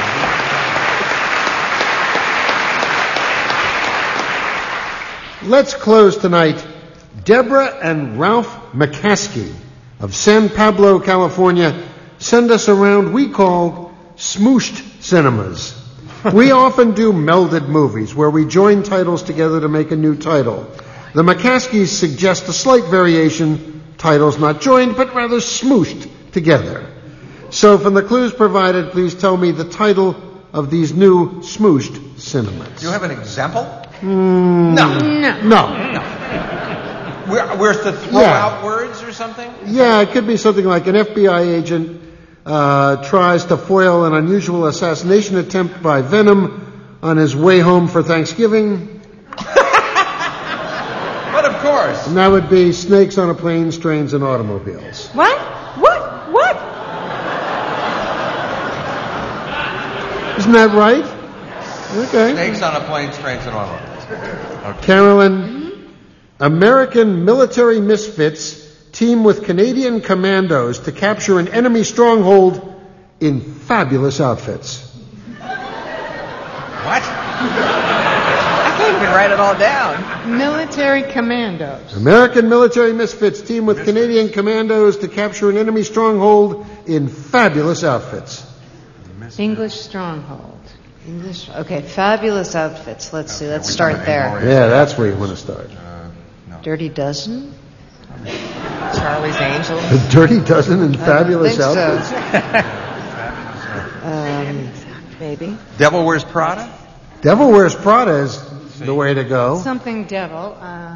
means. Let's close tonight. Deborah and Ralph McCaskey of San Pablo, California, send us around we call smooshed cinemas. We often do melded movies where we join titles together to make a new title. The McCaskies suggest a slight variation, titles not joined but rather smooshed together. So from the clues provided, please tell me the title of these new smooshed cinemas. Do you have an example? No. We're to throw out words or something? Yeah, it could be something like an FBI agent tries to foil an unusual assassination attempt by Venom on his way home for Thanksgiving. But of course. And that would be Snakes on a Plane, Trains, and Automobiles. What? Isn't that right? Okay. Snakes on a Plane, Trains, and Automobiles. Okay. Carolyn, American military misfits team with Canadian commandos to capture an enemy stronghold in fabulous outfits. What? I can't even write it all down. Military commandos. American military misfits team with Canadian commandos to capture an enemy stronghold in fabulous outfits. English stronghold. Okay, fabulous outfits. Let's see. Let's start there. Yeah, that's where you want to start. Dirty Dozen? Charlie's Angels. A Dirty Dozen and fabulous I don't outfits. think Maybe. Devil Wears Prada? Devil Wears Prada is the way to go. Something devil.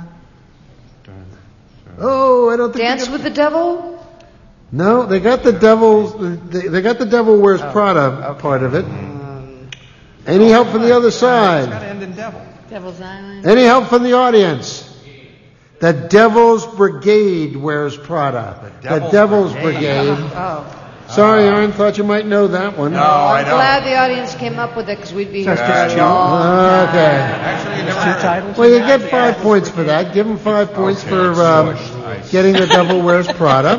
Oh, I don't think Dance with the Devil? No, they got the devil. They got the Devil Wears Prada part of it. Any help from the other side? It's got to end in devil. Devil's Island. Any help from the audience? The Devil's Brigade wears Prada. The Devil's Brigade. Oh. Sorry, Aaron. Thought you might know that one. No, I I'm don't. glad the audience came up with it because we'd be here for Just a long time. Okay. Actually, you never heard titles? Well, you get 5 points for that. Give them 5 points for getting the Devil Wears Prada.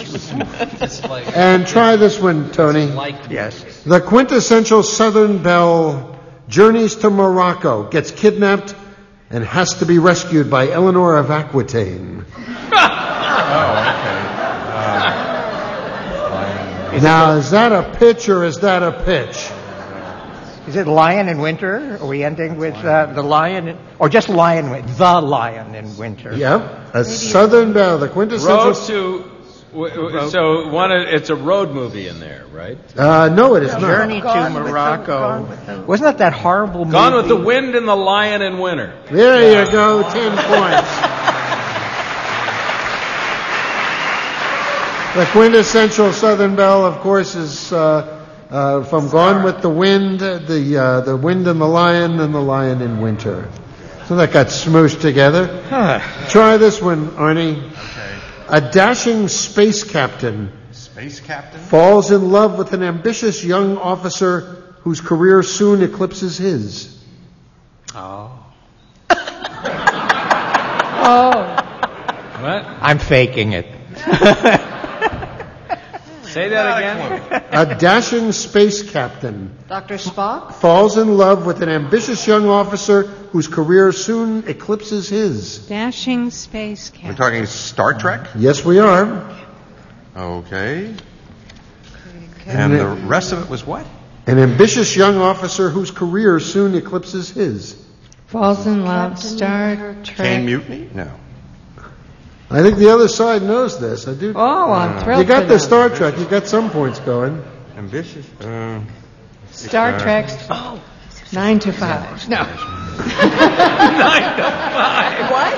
And try this one, Tony. Yes. The quintessential Southern belle journeys to Morocco, gets kidnapped, and has to be rescued by Eleanor of Aquitaine. Now, is that a pitch or is that a pitch? Is it Lion in Winter? Are we ending with the Lion, or just Lion, the Lion in Winter? Yep, a Southern belle, the quintessential. It's a road movie in there, right? No, it is not. Journey to Morocco. Wasn't that horrible movie? Gone with the Wind and the Lion in Winter. There you go, 10 points. The quintessential Southern belle, of course, is from Gone with the Wind, the Wind and the Lion in Winter. So that got smooshed together. Try this one, Arnie. Okay. A dashing space captain Space-captain? falls in love with an ambitious young officer whose career soon eclipses his. Oh. What? I'm faking it. Say that again. A dashing space captain Dr. Spock? falls in love with an ambitious young officer whose career soon eclipses his. Dashing space captain. We're talking Star Trek? Yes, we are. Okay. And the rest of it was what? An ambitious young officer whose career soon eclipses his. Falls in love. Star Trek. Kane Mutiny? No. I think the other side knows this. I do. Oh, I'm thrilled. You got for the them. Star Trek. You got some points going. Ambitious? Star Trek. 9 to 5. No. 9 to 5. What?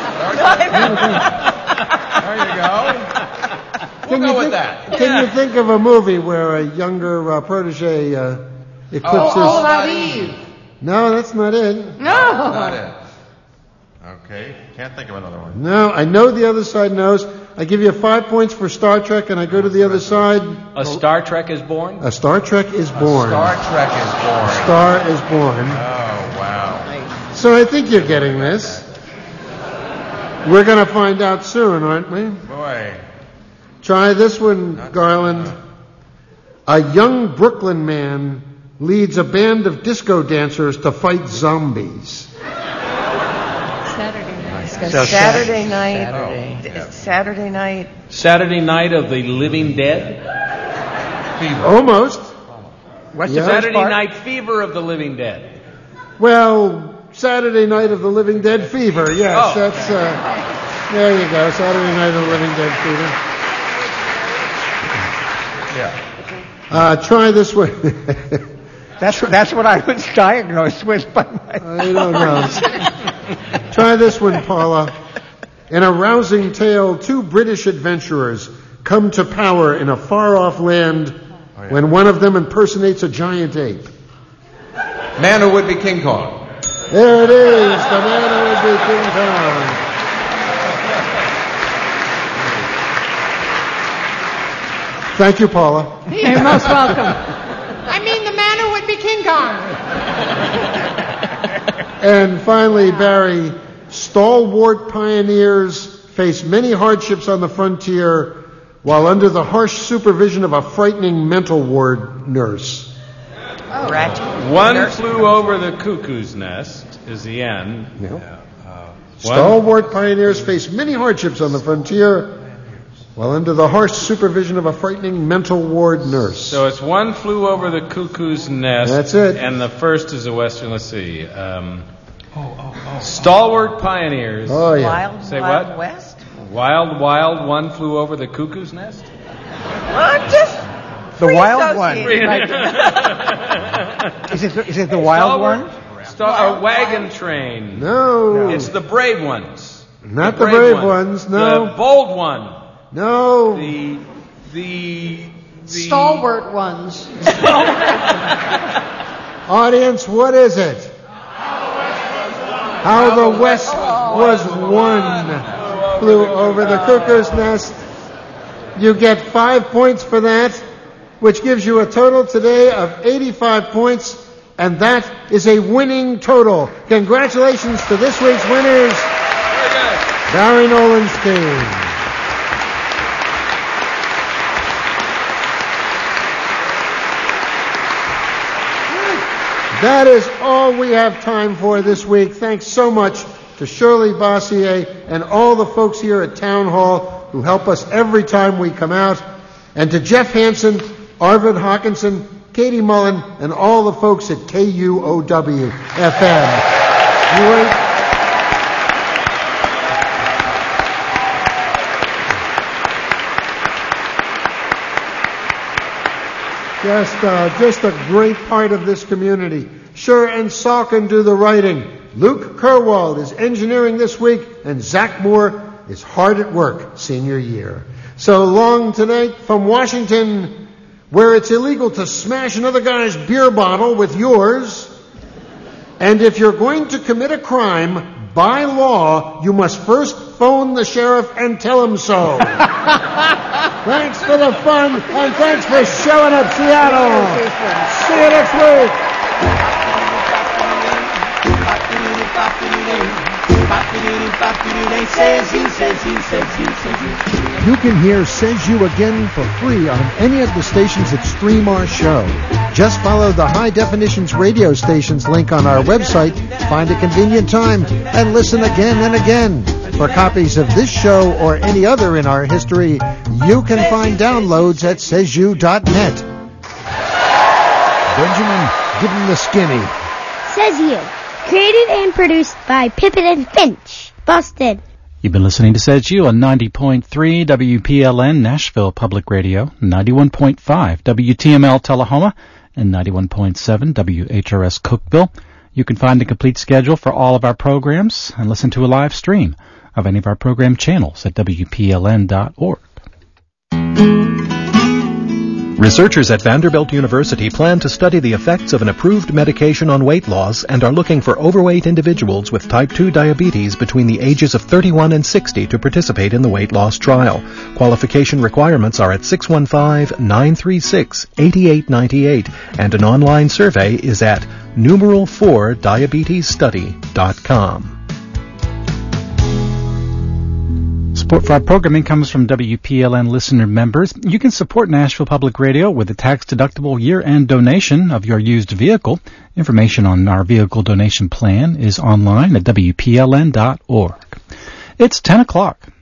There you go. We'll go with that. Can you think of a movie where a younger protege eclipses? Oh, Eve. No, that's not it. No. Not it. Okay. Can't think of another one. No, I know the other side knows. I give you 5 points for Star Trek, and I go to the other side. A Star Trek is born? A Star Trek is born. Star Trek is born. Star is born. Oh, wow. So I think you're getting this. We're going to find out soon, aren't we? Boy. Try this one, Garland. A young Brooklyn man leads a band of disco dancers to fight zombies. Saturday night. Saturday night. Saturday Night of the Living Dead? Fever. Almost. What's Yeah. the first Saturday part? Night Fever of the Living Dead. Well, Saturday Night of the Living Dead Fever. Yes, Oh. that's. There you go. Saturday Night of the Living Dead Fever. Yeah. Try this one. That's what I was diagnosed with by my I don't know. Try this one, Paula. In a rousing tale, two British adventurers come to power in a far-off land when one of them impersonates a giant ape. Man Who Would Be King Kong. There it is, the man who would be King Kong. Thank you, Paula. You're most welcome. I mean the man who would be King Kong. And finally, Barry, stalwart pioneers face many hardships on the frontier while under the harsh supervision of a frightening mental ward nurse. One Flew Over the Cuckoo's Nest is the end. Stalwart pioneers face many hardships on the frontier while under the harsh supervision of a frightening mental ward nurse. So it's One Flew Over the Cuckoo's Nest. That's it. And the first is a Western, let's see. Stalwart pioneers. Oh, yeah. Wild, Say Wild what? West? Wild, One Flew Over the Cuckoo's Nest? I'm just The wild one. Pre-associated. Is it the wild one? A wagon train. No. It's the brave ones. Not the brave ones, no. The bold one. No. The Stalwart ones. Audience, what is it? How the West was won. Flew over the cuckoo's nest. You get 5 points for that, which gives you a total today of 85 points, and that is a winning total. Congratulations to this week's winners, Barry Nolan's team. That is all we have time for this week. Thanks so much to Shirley Bossier and all the folks here at Town Hall who help us every time we come out, and to Jeff Hansen, Arvid Hawkinson, Katie Mullen, and all the folks at KUOW-FM. Just a great part of this community. Sure, and Salkin do the writing. Luke Kerwald is engineering this week, and Zach Moore is hard at work senior year. So long tonight from Washington, where it's illegal to smash another guy's beer bottle with yours. And if you're going to commit a crime, by law, you must first phone the sheriff and tell him so. Thanks for the fun, and thanks for showing up, Seattle. See you next week. You can hear Says You again for free on any of the stations that stream our show. Just follow the High Definitions radio stations link on our website, find a convenient time, and listen again and again. For copies of this show or any other in our history, you can find downloads at saysyou.net. Benjamin, give him the skinny. Says You. Created and produced by Pippin and Finch. Busted. You've been listening to Says You on 90.3 WPLN Nashville Public Radio, 91.5 WTML Tullahoma, and 91.7 WHRS Cookeville. You can find a complete schedule for all of our programs and listen to a live stream of any of our program channels at WPLN.org. Researchers at Vanderbilt University plan to study the effects of an approved medication on weight loss and are looking for overweight individuals with type 2 diabetes between the ages of 31 and 60 to participate in the weight loss trial. Qualification requirements are at 615-936-8898, and an online survey is at numeral4diabetesstudy.com. Support for our programming comes from WPLN listener members. You can support Nashville Public Radio with a tax-deductible year-end donation of your used vehicle. Information on our vehicle donation plan is online at WPLN.org. It's 10 o'clock.